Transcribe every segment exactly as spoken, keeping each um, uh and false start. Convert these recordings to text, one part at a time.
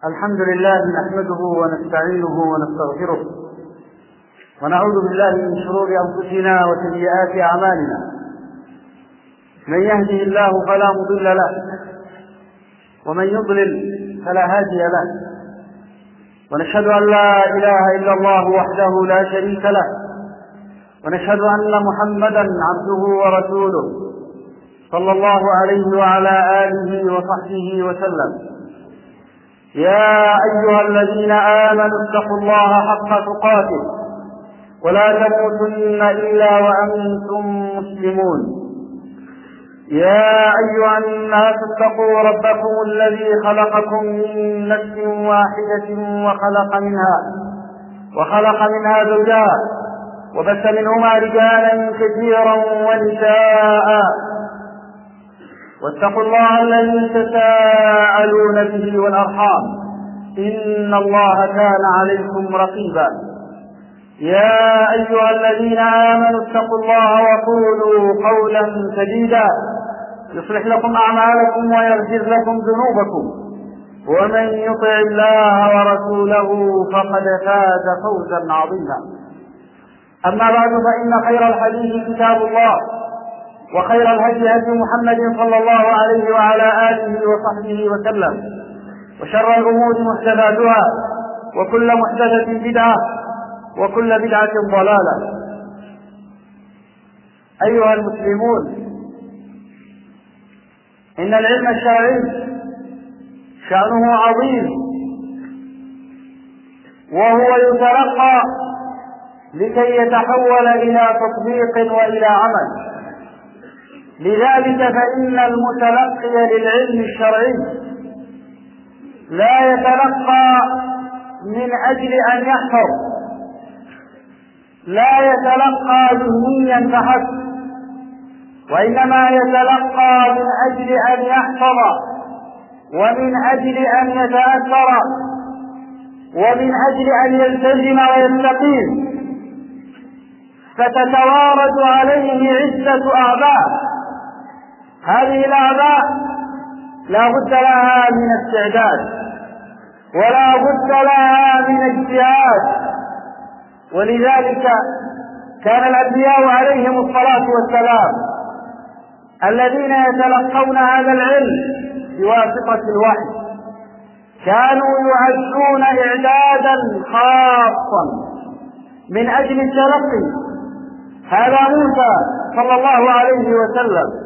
الحمد لله نحمده ونستعينه ونستغفره ونعوذ بالله من شرور أنفسنا وسيئات أعمالنا. من يهده الله فلا مضل له ومن يضلل فلا هادي له، ونشهد أن لا إله إلا الله وحده لا شريك له، ونشهد أن محمدا عبده ورسوله صلى الله عليه وعلى آله وصحبه وسلم. يا أيها الذين آمنوا اتقوا الله حق تقاته ولا تموتن إلا وأنتم مسلمون. يا أيها الناس اتقوا ربكم الذي خلقكم من نفس واحدة وخلق منها وخلق منها زوجها وبث منهما رجالا كثيرا ونساء، واتقوا الله الذي تساءلون به والأرحام إن الله كان عليكم رقيبا. يا أيها الذين آمنوا اتقوا الله وقولوا قولا سديدا يصلح لكم أعمالكم ويغفر لكم ذنوبكم، ومن يطع الله ورسوله فقد فاز فوزا عظيما. أما بعد، فإن خير الحديث كتاب الله، وخير الهدي هدي محمد صلى الله عليه وعلى آله وصحبه وسلم، وشر الأمور محدثاتها، وكل محدثة بدعة، وكل بدعة ضلالة. أيها المسلمون، إن العلم الشرعي شأنه عظيم، وهو يتلقى لكي يتحول إلى تطبيق وإلى عمل. لذلك فإن المتلقي للعلم الشرعي لا يتلقى من أجل أن يحفظ، لا يتلقى ذهنيا فحسب، وإنما يتلقى من أجل أن يحفظ، ومن أجل أن يتأثر، ومن أجل أن يلتزم ويستقيم، فتتوارد عليه عدة أعباء. هذه الأعباء لا بد لها من استعداد، ولا بد لها من اجتهاد. ولذلك كان الأنبياء عليهم الصلاة والسلام الذين يتلقون هذا العلم بواسطة الوحي كانوا يعدون إعدادا خاصا من أجل التلقي. هذا موسى صلى الله عليه وسلم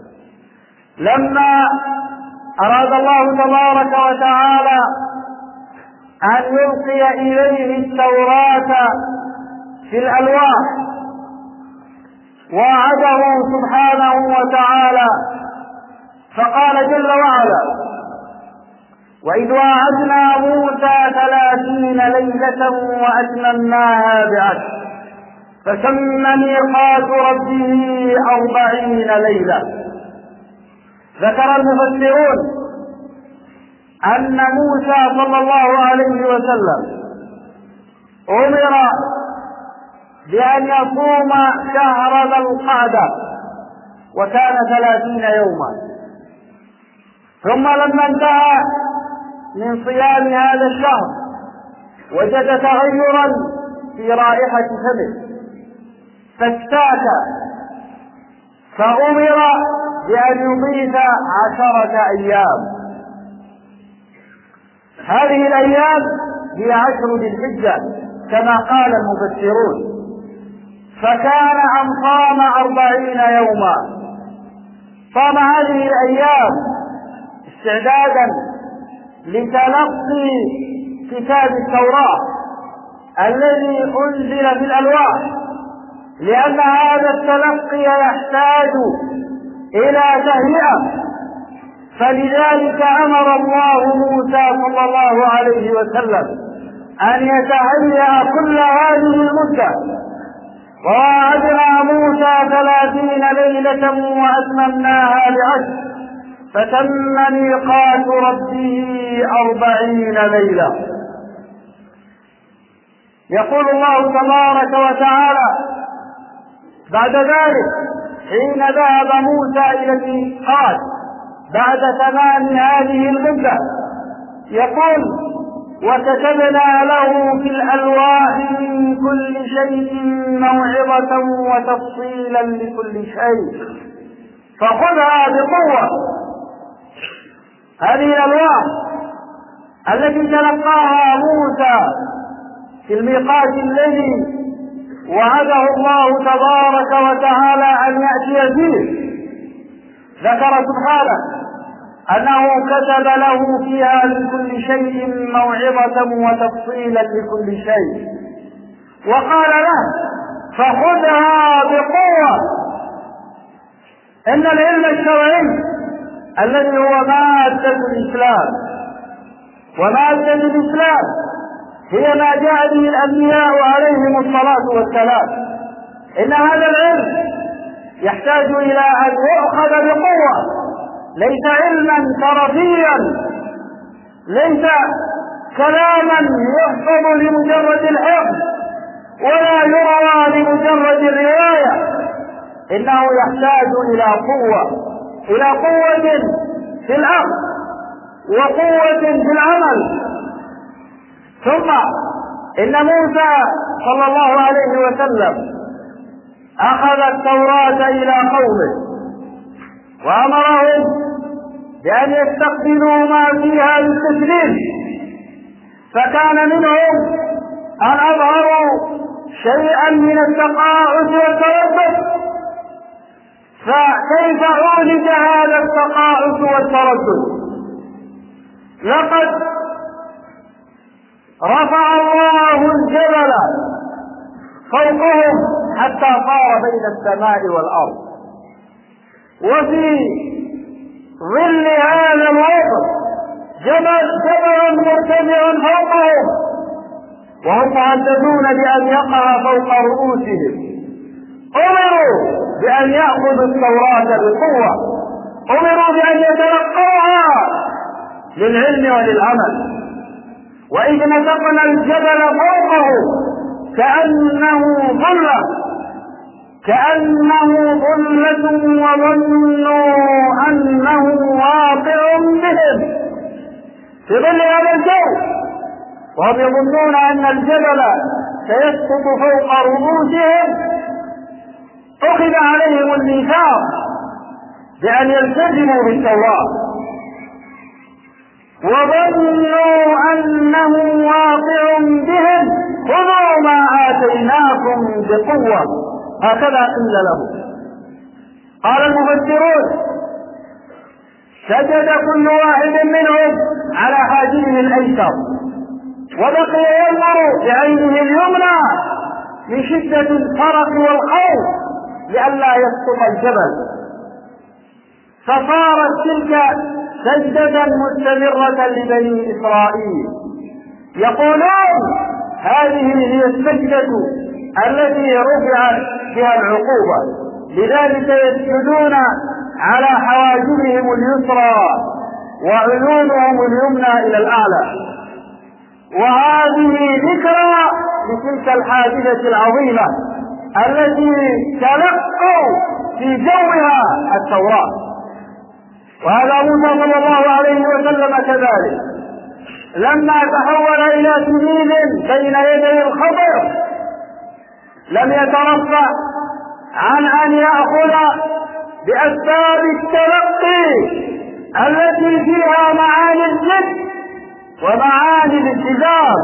لما أراد الله تبارك وتعالى أن يلقي إليه التوراة في الألواح، وعده سبحانه وتعالى فقال جل وعلا: وإذ وعدنا موسى ثلاثين ليلة وأتممناها بعشر فتم ميقات ربه أربعين ليلة. ذكر المفسرون أن موسى صلى الله عليه وسلم أمر بأن يصوم شهر ذي القعدة، وكان ثلاثين يوما، ثم لما انتهى من صيام هذا الشهر وجد تغيرا في رائحة فمه فاشتاك، فأمر بأن يضيف عشرة أيام. هذه الأيام هي عشر ذي الحجة كما قال المفسرون، فكان أن صام أربعين يوما. صام هذه الأيام استعدادا لتلقي كتاب التوراة الذي أنزل في الألواح، لأن هذا التلقي يحتاج إلى تهيئة. فلذلك أمر الله موسى صلى الله عليه وسلم أن يتهيأ كل هذه المدة. ووعدنا موسى ثلاثين ليلة وأتممناها بعشر فتم ميقات ربه أربعين ليلة. يقول الله تبارك وتعالى بعد ذلك حين ذهب موسى إلى الميقات بعد تمام هذه المدة يقول: وكتبنا له في الألواح من كل شيء موعظة وتفصيلا لكل شيء فخذها بقوة. هذه الألواح التي تلقاها موسى في الميقات الذي وعده الله تبارك وتعالى أن يأتي فيه، ذكر سبحانه أنه كتب له فيها من كل شيء موعظة وتفصيلا لكل شيء، وقال له: فخذها بقوة. إن العلم الشرعي الذي هو مادة الإسلام، ومادة الإسلام هي ما جاء به الأنبياء عليهم الصلاة والسلام، إن هذا العلم يحتاج إلى أن يؤخذ بقوة، ليس علما طرفيا، ليس كلاما يحفظ لمجرد الحفظ ولا يروى لمجرد الرواية، إنه يحتاج إلى قوة، إلى قوة في الأخذ وقوة في العمل. ثم إن موسى صلى الله عليه وسلم أخذ التوراة إلى قومه وأمرهم بأن يستقبلوا ما فيها للتسليم، فكان منهم أن أظهروا شيئا من التقاعس والتردد. فكيف عولج هذا التقاعس والتردد؟ لقد رفع الله الجبل فوقهم حتى صار بين السماء والأرض، وفي ظل هذا الوقت جبل جبل مرتفع فوقهم، وهم مهددون بأن يقع فوق رؤوسهم. أمروا بأن يأخذوا التوراة بقوة، أمروا بأن يتلقوها للعلم وللعمل. وإذ نتقنا الجبل فوقه كأنه ظلة كأنه ظلة وظنوا أنه واقع بهم في ظل هذا الجو، وهم يظنون أن الجبل سيسقط فوق رؤوسهم. أخذ عليهم الميثاق بأن يلتزموا بالتوراة، وظنوا أنه واقع بهم خذوا ما آتيناكم بقوة، هكذا قيل له. قال المفسرون: سجد كل واحد منهم على حاجبه الأيسر، وبقي ينظر بعينه اليمنى من شدة الفرق والخوف لئلا يسقط الجبل. فصارت تلك سجدة مستمرة لبني إسرائيل، يقولون: هذه هي السجدة التي رفعت بها العقوبة، لذلك يسجدون على حواجبهم اليسرى وعيونهم اليمنى إلى الأعلى. وهذه ذكرى لتلك الحادثة العظيمة التي تلقوا في جوها التوراة. وهذا موسى صلى الله عليه وسلم كذلك لما تحول إلى سبيل بين يدي الخضر لم يترفع عن أن يأخذ بأسباب التلقي التي فيها معاني الجد ومعاني الالتزام.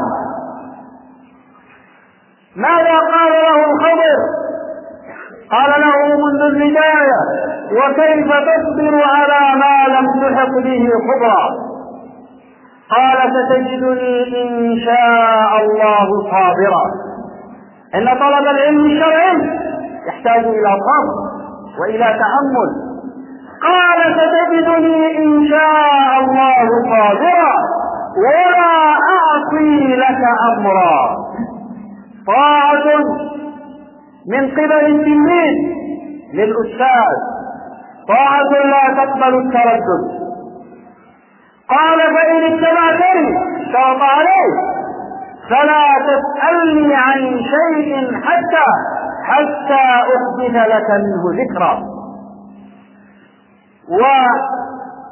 ماذا قال له الخضر؟ قال له منذ البداية: وكيف تصبر على ما لم تحط به خبرا؟ قال: ستجدني إن شاء الله صابرا. إن طلب العلم الشرعي يحتاج إلى صبر وإلى تأمل. قال: ستجدني إن شاء الله صابرا ولا أعصي لك أمرا. طاعة من قبل التلميذ للأستاذ، طاعة لا تقبل التردد. قال: فإن اتبعتني شرط عليه فلا تسألني عن شيء حتى حتى أحدث لك منه ذكرا.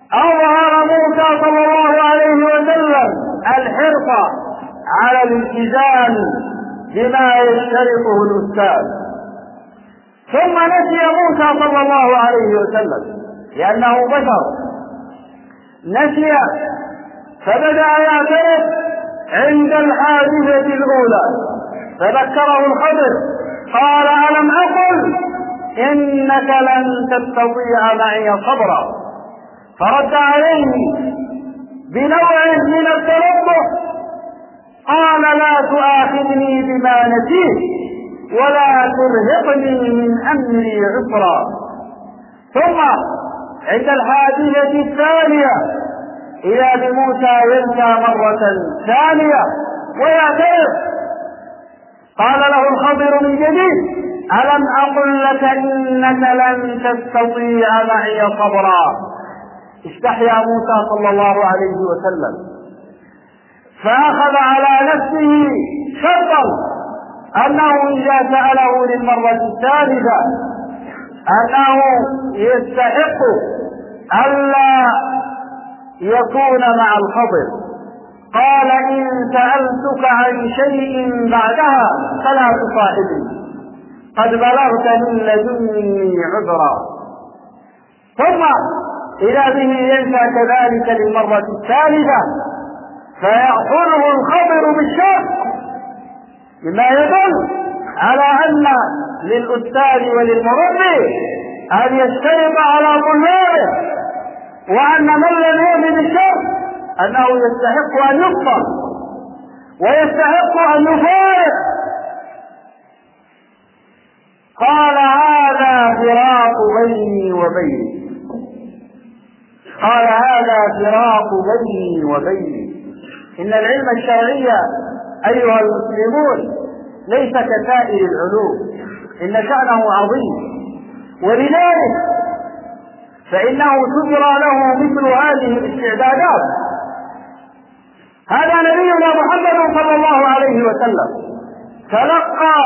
أظهر موسى صلى الله عليه وسلم الحرص على الالتزام بما يشترطه الأستاذ. ثم نسي موسى صلى الله عليه وسلم لأنه بشر، نسي فبدأ يعترف عند الحادثة الأولى، فذكره الخضر قال: ألم أقل إنك لن تستطيع معي صبرا؟ فرد عليه بنوع من التلطف قال: لا تؤاخذني بما نسيت ولا ترهقني من أمري عسرا. ثم عند الحادثة الثانية إذا بموسى ينسى مرة ثانية ويعترف، قال له الخضر من جديد: ألم أقل لك إنك لن تستطيع معي صبرا؟ استحيا موسى صلى الله عليه وسلم، فأخذ على نفسه شرطا أنه إذا سأله للمرة الثالثة أنه يستحق ألا يكون مع الخضر. قال: إن سألتك عن شيء بعدها فلا تصاحبني، قد بلغت من لدني عذرا. ثم إذا به ينسى كذلك للمرة الثالثة فيأخذه الخضر بالشرط، مما يدل على أن للأستاذ وللمربي أن يشترط على طلابه، وأن من لم يؤمن بالشرط أنه يستحق أن يقبل ويستحق أن يفارق. قال: هذا فراق بيني وبيني قال هذا فراق بيني وبيني إن العلم الشرعي أيها المسلمون ليس كسائر العلوم، إن شأنه عظيم، ولذلك فإنه تجرى له مثل هذه الاستعدادات. هذا نبينا محمد صلى الله عليه وسلم تلقى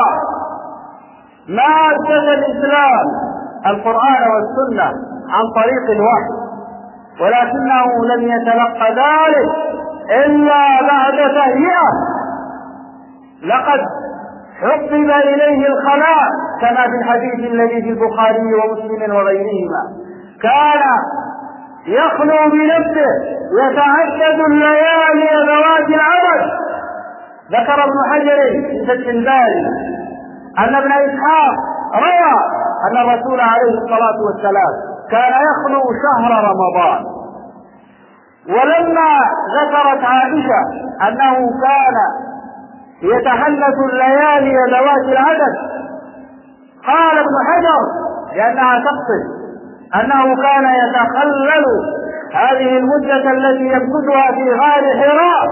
مادة الإسلام القرآن والسنة عن طريق الوحي، ولكنه لم يتلقى ذلك إلا بعد تهيئة. لقد حبب إليه الخلاء كما في الحديث الذي في البخاري ومسلم وغيرهما، كان يخلو بنفسه يتعدد الليالي ذوات العدد. ذكر ابن حجر في فتح الباري أن ابن إسحاق روى أن الرسول عليه الصلاة والسلام كان يخلو شهر رمضان. ولما ذكرت عائشة أنه كان يتحدث الليالي ذوات العدد، قال ابن حجر لأنها تقصد أنه كان يتخلل هذه المدة التي يمكثها في غار حراء،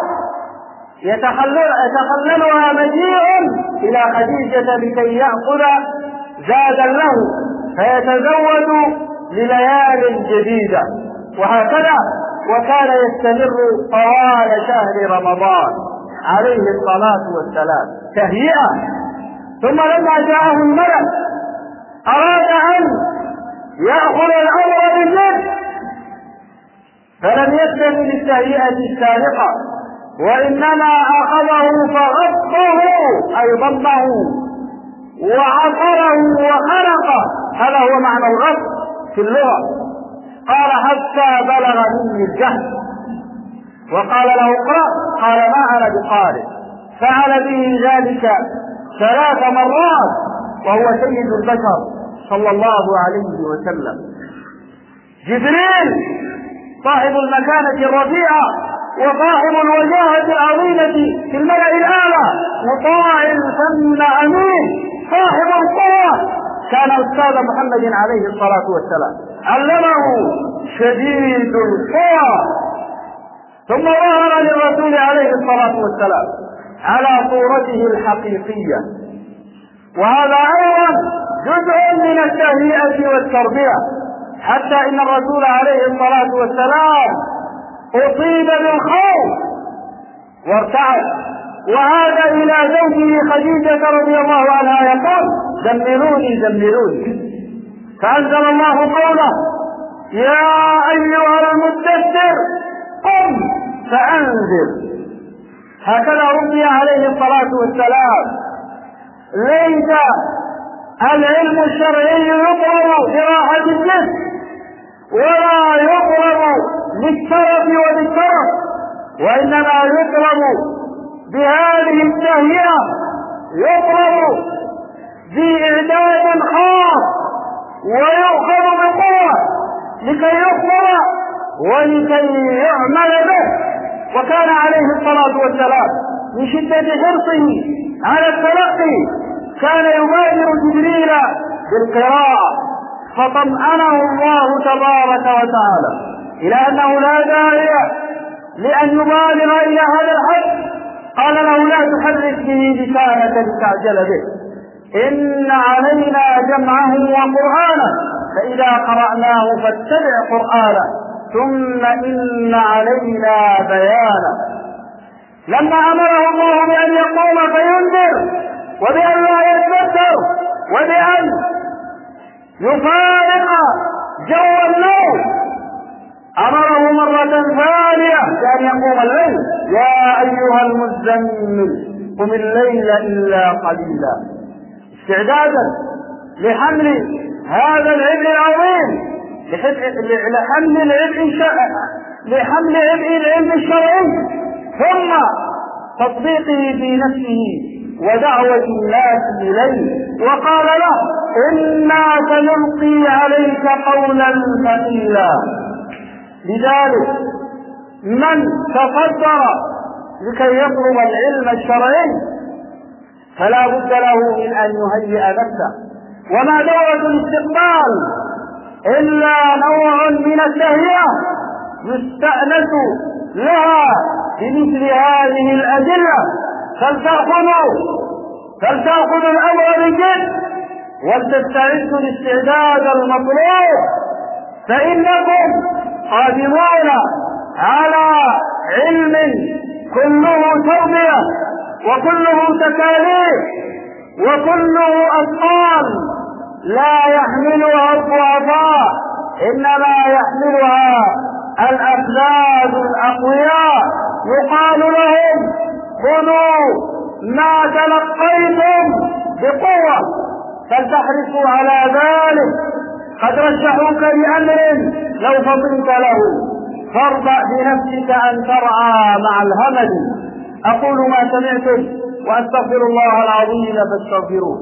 يتخللها مجيء إلى خديجة لكي يأخذ زادا له فيتزود لليال جديدة، وهكذا وكان يستمر طوال شهر رمضان عليه الصلاة والسلام تهيئة. ثم لما جاءه الملك أراد أن يأخذ الأمر بالجد، فلم يكتف بالتهيئة السابقة، وإنما أخذه فغطه أي ضمه وعصره وخنقه. هذا هو معنى الغط في اللغة. قال: حتى بلغ مني الجهل. وقال له: اقرأ. قال: ما أنا بقارئ. فعل به ذلك ثلاث مرات وهو سيد البشر صلى الله عليه وسلم. جبريل صاحب المكانة الرفيعة وصاحب الوجاهة العظيمة في الملأ الأعلى، مطاع ثم أمين، صاحب القوة، كان أستاذ محمد عليه الصلاة والسلام، علمه شديد القوى. ثم ظهر للرسول عليه الصلاة والسلام على صورته الحقيقية، وهذا أيضا جزء من التهيئة والتربية، حتى إن الرسول عليه الصلاة والسلام أصيب بالخوف وارتعد، وعاد إلى زوجه خديجة رضي الله عنها يقول: دمروني دمروني. فأنزل الله قوله: يا أيها المدثر قم فأنذر. هكذا رضي عليه الصلاة والسلام. ليس العلم الشرعي يطلب براحة الجسم ولا يطلب للشرف وللشرف، وإنما يطلب بهذه التهيئة، يطلب بإعداد خاص ويؤخذ بقوة لكي يخبر ولكي يعمل به. وكان عليه الصلاة والسلام من شدة حرصه على التلقي كان يبادر جبريل بالقراءة، فطمأنه الله تبارك وتعالى إلى أنه لا داعي لأن يبالغ إلى هذا الحد. قال له لا تحرك به لسانك لتعجل به، إن علينا جمعه وقرآنه، فإذا قرأناه فاتبع قرآنه، ثم إن علينا بيانه. لما أمره الله بأن يقوم فينذر وبأن لا يتذكر وبأن يفارق جو النوم، أمره مرة ثانية بأن يقوم الليل. يا أيها المزمل قم الليل إلا قليلا، استعدادا لحمل هذا العبء العظيم، لحمل العبء لحمل عبء العلم الشرعي، ثم تطبيقه في نفسه ودعوة الناس إليه. وقال له إنا سنلقي عليك قولا ثقيلا. لذلك من تصدر لكي يطلب العلم الشرعي فلا بد له من أن يهيئ نفسه. وما دورة الاستقبال إلا نوع من التهيئة يستأنس لها بمثل هذه الأدلة. فلتأخذوا فلتأخذوا الأمر بجد ولتستعدوا الاستعداد المطلوب، فإنكم قادمون على علم كله تربية وكله تكاليف وكله أثقال لا يحملها الضعفاء، إنما يحملها الأفذاذ الأقوياء. يقال لهم خذوا ما تلقيتم بقوة، فلتحرصوا على ذلك. قد رشحوك بأمر لو فطنت له فارضع بنفسك أن ترعى مع الهمل. أقول ما سمعتم وأستغفر الله العظيم فاستغفروه.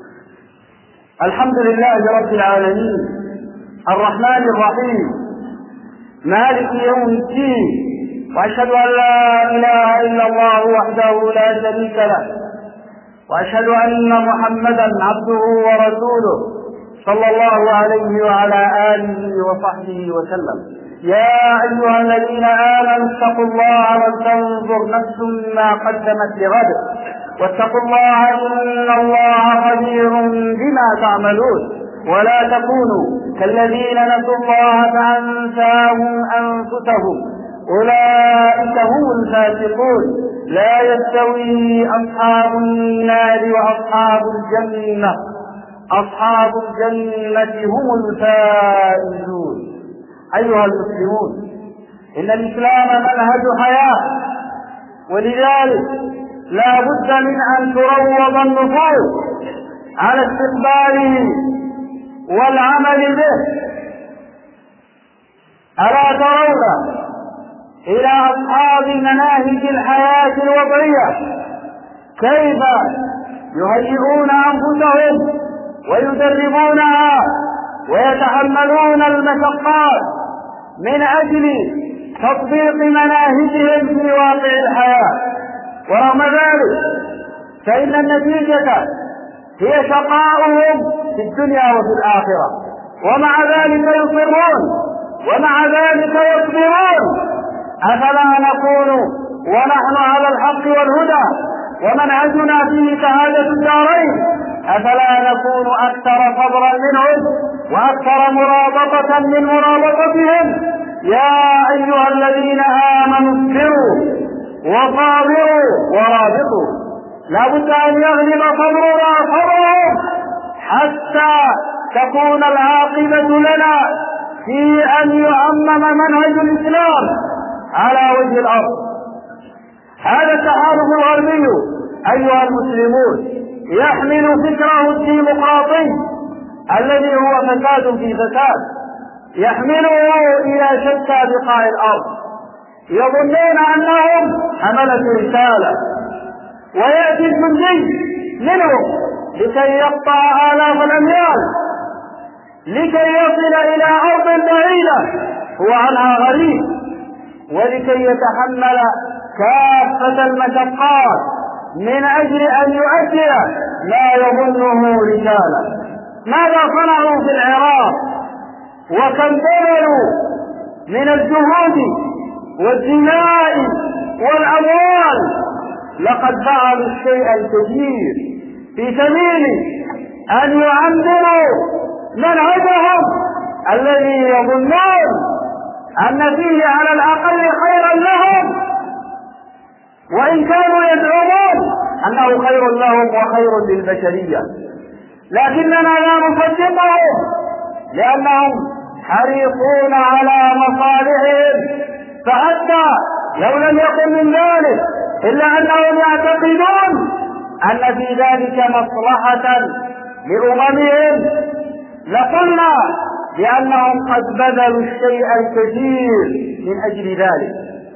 الحمد لله رب العالمين الرحمن الرحيم مالك يوم الدين، وأشهد أن لا إله إلا الله وحده لا شريك له، وأشهد أن محمدا عبده ورسوله صلى الله عليه وعلى آله وصحبه وسلم. يا أيها الذين آمنوا اتقوا الله ولتنظر نفس ما قدمت لغد واتقوا الله إن الله خبير بما تعملون. ولا تكونوا كالذين نسوا الله فأنساهم أنفسهم أولئك هم الفاسقون. لا يستوي أصحاب النار وأصحاب الجنة أصحاب الجنة هم الفائزون. أيها المسلمون، إن الإسلام منهج حياة، ولذلك لا بد من أن تروض النفوس على استقباله والعمل به. ألا ترون إلى أصحاب مناهج الحياة الوضعية كيف يهيئون أنفسهم ويدربونها ويتحملون المشقات من أجل تطبيق مناهجهم في واقع الحياة. ورغم ذلك فإن النتيجة هي شقاؤهم في الدنيا وفي الآخرة، ومع ذلك يصرون ومع ذلك يصبرون. أفلا نكون ونحن على الحق والهدى ومنهجنا فيه سعادة الدارين، أفلا نكون أكثر صبرا منهم وأكثر مرابطة من مرابطتهم؟ يا أيها الذين آمنوا اصبروا وصابروا ورابطوا. لا بد أن يغلب صبرنا صبرهم حتى تكون العاقبة لنا في أن يعمم منهج الإسلام على وجه الأرض. هذا التحالف الغربي أيها المسلمون يحمل فكره الديمقراطي الذي هو فساد في فساد، يحمله إلى شتى بقاع الأرض، يظنون أنهم حملة رسالة، ويأتي الجندي منهم لكي يقطع آلاف الأميال لكي يصل إلى أرض بعيدة هو عنها غريب، ولكي يتحمل كافة المشقات من أجل أن يؤدي ما يظنه رسالة. ماذا صنعوا في العراق وكم بذلوا من الجهود والدماء والأموال؟ لقد فعلوا الشيء الكثير في سبيل أن يعمموا منهجهم الذي يظنون أن فيه على الأقل خيرا لهم، وإن كانوا يزعمون أنه خير لهم وخير للبشرية، لكننا لا نصدقهم لأنهم حريصون على مصالحهم، فحتى لو لم يكن من ذلك إلا أنهم يعتقدون أن في ذلك مصلحة لأممهم، لقلنا بأنهم قد بذلوا الشيء الكثير من أجل ذلك،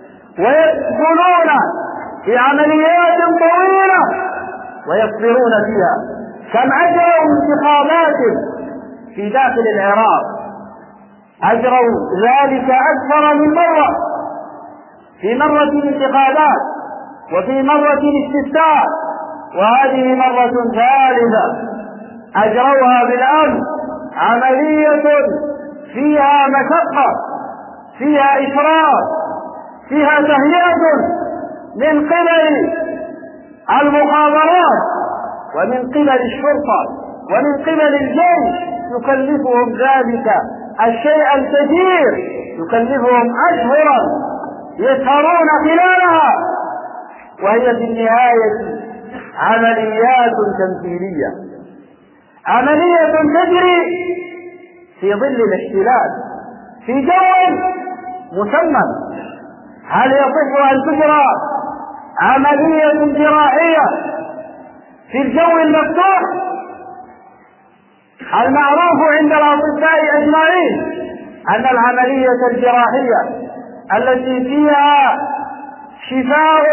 ويدخلون في عمليات طويلة ويصبرون فيها. كم أجروا انتخابات في داخل العراق، أجروا ذلك أكثر من مرة، في مرة الانتخابات وفي مرة الاستفتاء، وهذه مرة ثالثة أجروها بالأمن، عملية فيها مشقة، فيها إشراف، فيها تهيئة من قبل المخابرات ومن قبل الشرطة ومن قبل الجيش، يكلفهم ذلك الشيء الكثير، يكلفهم أشهرا يسهرون خلالها، وهي في النهاية عمليات تمثيلية، عملية تجري في ظل الاحتلال في جو مسمى. هل يصح أن تجرى عملية جراحية في الجو المفتوح؟ المعروف عند الأطباء أجمعين أن العملية الجراحية التي فيها شفاء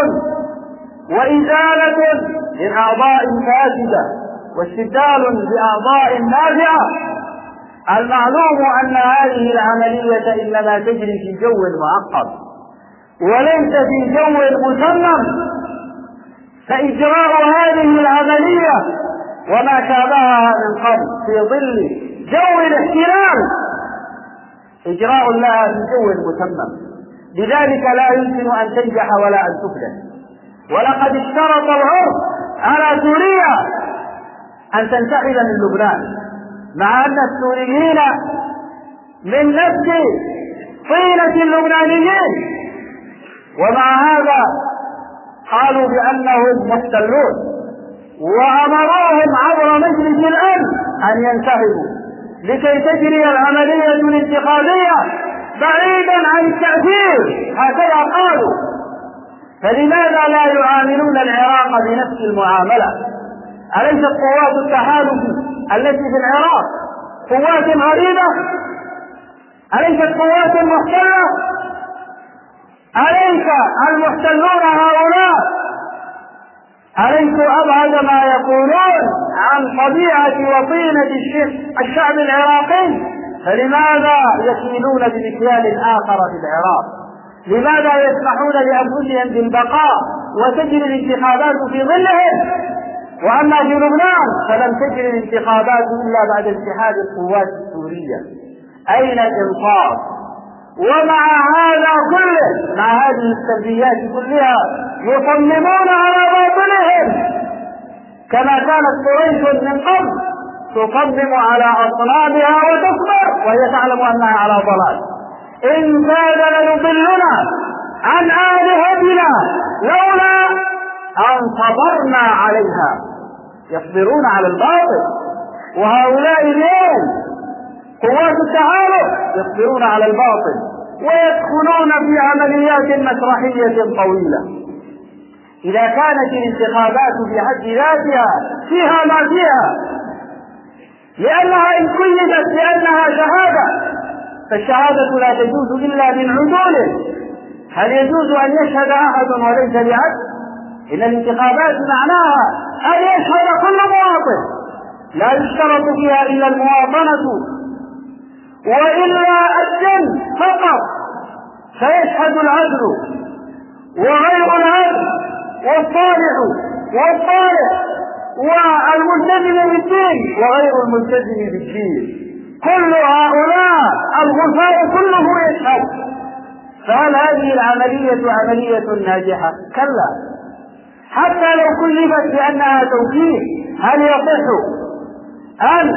وإزالة لأعضاء فاسدة واستبدال بأعضاء نافعة، المعلوم أن هذه العملية إنما تجري في جو معقد وليس في جو مسمم، فإجراء هذه العملية وما شابهها من قبل في ظل جو الاحتلال إجراء لها في جو مسمم، لذلك لا يمكن أن تنجح ولا أن تفلح. ولقد اشترط العرف على سوريا أن تنسحب من لبنان، مع أن السوريين من نفس طينة اللبنانيين، ومع هذا قالوا بأنهم محتلون، وأمروهم عبر مجلس الأمن أن ينسحبوا لكي تجري العملية الانتقالية بعيدا عن التأثير، هكذا قالوا. فلماذا لا يعاملون العراق بنفس المعاملة؟ أليست قوات التحالف التي في العراق قوات غريبة؟ أليست قوات محتلة؟ أليس المحتلون هؤلاء أليسوا أبعد ما يقولون عن طبيعة وطينة الشعب العراقي؟ فلماذا يكيلون بمكيال آخر في العراق؟ لماذا يسمحون لأنفسهم بالبقاء وتجري الانتخابات في ظلهم، وأما في لبنان فلم تجري الانتخابات إلا بعد اتحاد القوات السورية؟ أين الإنصاف؟ ومع هذا كله، مع هذه السلبيات كلها، يصممون على باطلهم، كما كانت قريش من قبل تصمم على أصنامها وتصبر وهي تعلم أنها على ضلال. إن كاد ليضلنا عن آلهتنا لولا أن صبرنا عليها. يصبرون على الباطل، وهؤلاء اليوم قوات التحالف يصبرون على الباطل ويدخلون في عمليات مسرحية طويلة. إذا كانت الانتخابات في حد ذاتها فيها ما فيها، لأنها إن كلفت بأنها شهادة فالشهادة لا تجوز إلا من عدول. هل يجوز أن يشهد أحد وليس بعدل؟ إن الانتخابات معناها أن يشهد كل مواطن، لا يشترط فيها إلا المواطنة وإلا الدم فقط، فيشهد العدل وغير العدل والصالح والصالح والملتزم بالدين وغير الملتزم بالدين، كل هؤلاء الغثاء كله يشهد. فهل هذه العملية عملية ناجحة؟ كلا. حتى لو كلفت بأنها توكيل، هل يصح أن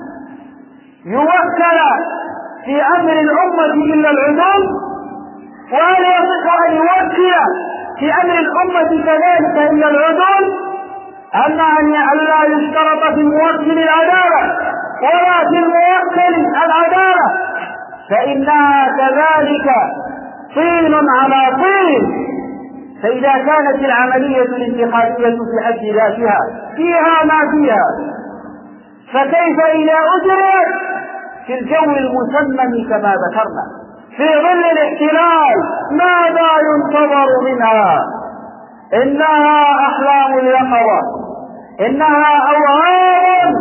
يوكل في أمر الأمة إلا العدول؟ وهل يصح أن يوكل في أمر الأمة كذلك إلا العدول؟ أما أن لا يشترط في الموكل العدالة ولا في الموكل العدالة فإنها كذلك طين على طين. فإذا كانت العملية الانتخابية في حد ذاتها فيها ما فيها، فكيف إذا أجرت في الجو المسمم كما ذكرنا في ظل الاحتلال؟ ماذا ينتظر منها؟ إنها أحلام اليقظة، إنها أوهام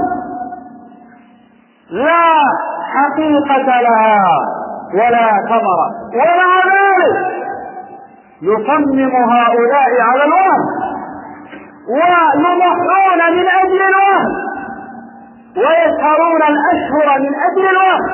لا حقيقة لها ولا ثمرة. ومع ذلك يصمم هؤلاء على الوهم ويضحون من أجل الوهم ويسهرون الأشهر من أجل الوهم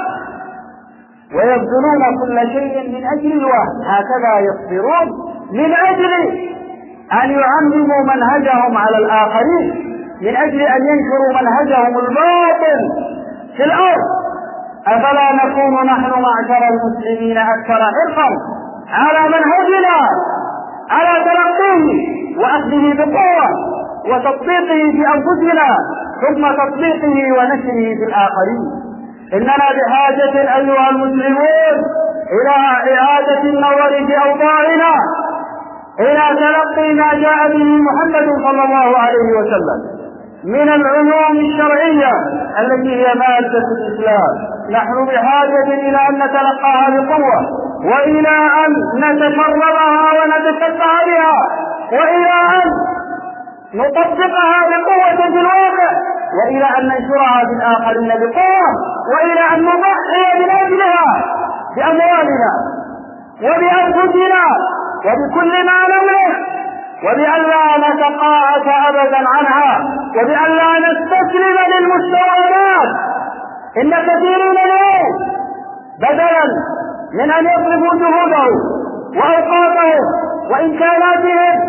ويبذلون كل شيء من أجل الوهم. هكذا يصبرون من أجل أن يعمموا منهجهم على الآخرين، من أجل أن ينشروا منهجهم الباطل في الأرض. أفلا نكون نحن معشر المسلمين أكثر حرصا على منهجنا، على تلقيه وأخذه بقوة وتطبيقه في أنفسنا ثم تطبيقه ونشره في الآخرين؟ إننا بحاجة أيها المسلمون إلى إعادة النظر في أوضاعنا، إلى تلقي ما جاء به محمد صلى الله عليه وسلم من العلوم الشرعية التي هي مادة الإسلام. نحن بحاجة إلى أن نتلقاها بقوة، وإلى أن نتشربها ونتشبه بها، وإلى أن نطبقها بقوة في الواقع، وإلى أن ننشرها في الآخرين بقوة، وإلى أن نضحي من أجلها بأموالنا وبأنفسنا وبكل ما نملك، وبأن لا نتقاعس أبدا عنها، وبأن لا نستسلم للمستوردات. إن كثيرين اليوم بدلا من أن يصرفوا جهودهم وأوقاتهم وإمكاناتهم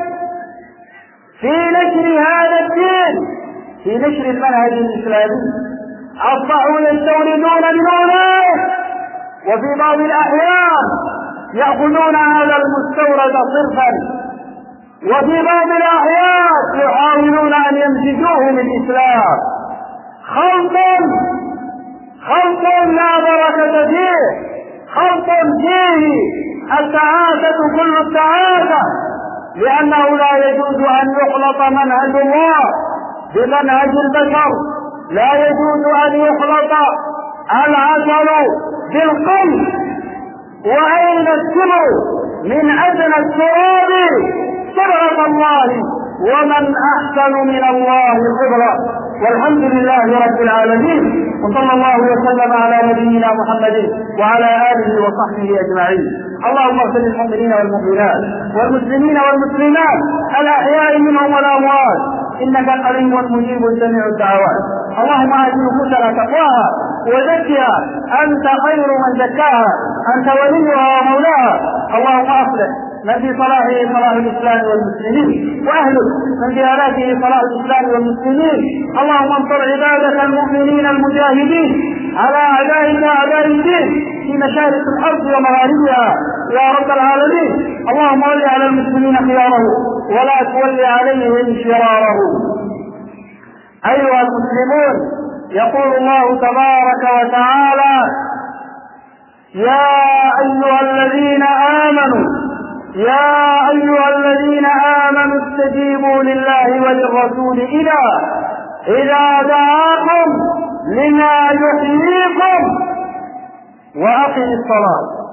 في نشر هذا الدين، في نشر المنهج الإسلامي، أصبحوا يستوردون من أولئك، وفي بعض الأحيان يأخذون هذا المستورد صرفا، وفي بعض الأحيان يحاولون أن يمزجوه بالإسلام. خلط خلط لا بركة فيه، خلط فيه التعاسة كل التعاسة، لأنه لا يجوز أن يخلط منهج الله بمنهج البشر، لا يجوز أن يخلط العسل بالقلب. وأين السر من أدنى التراب؟ صبغة الله، ومن أحسن من الله صبغة. والحمد لله رب العالمين، وصلى الله وسلم على نبينا محمد وعلى آله وصحبه أجمعين. اللهم اغفر للمؤمنين والمؤمنات والمسلمين والمسلمات الأحياء منهم والأموات، إنك قريب مجيب سميع الدعوات. اللهم آت نفوسنا تقواها وزكها، أنت خير من زكاها، أنت وليها ومولاها. اللهم أصلح من في صلاحه صلاح الإسلام والمسلمين، وأهله من في هلاكه صلاح الإسلام والمسلمين. اللهم انصر عبادك المؤمنين المجاهدين على أعدائك أعداء الدين في مشارق الأرض ومغاربها يا رب العالمين. اللهم ول على المسلمين خياره ولا تول عليهم شراره. أيها المسلمون، يقول الله تبارك وتعالى: يا أيها الذين آمنوا يا أيها الذين آمنوا استجيبوا لله وللرسول إذا إذا دعاكم لما يحييكم وأقم الصلاة.